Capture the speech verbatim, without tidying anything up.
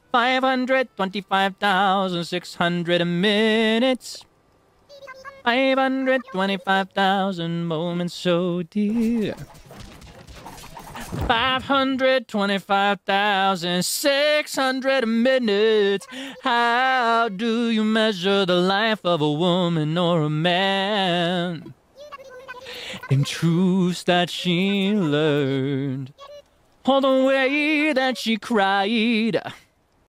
five hundred twenty-five thousand six hundred minutes. five hundred twenty-five thousand moments so dear. five hundred twenty-five thousand six hundred minutes. How do you measure the life of a woman or a man? In truths that she learned, all the way that she cried.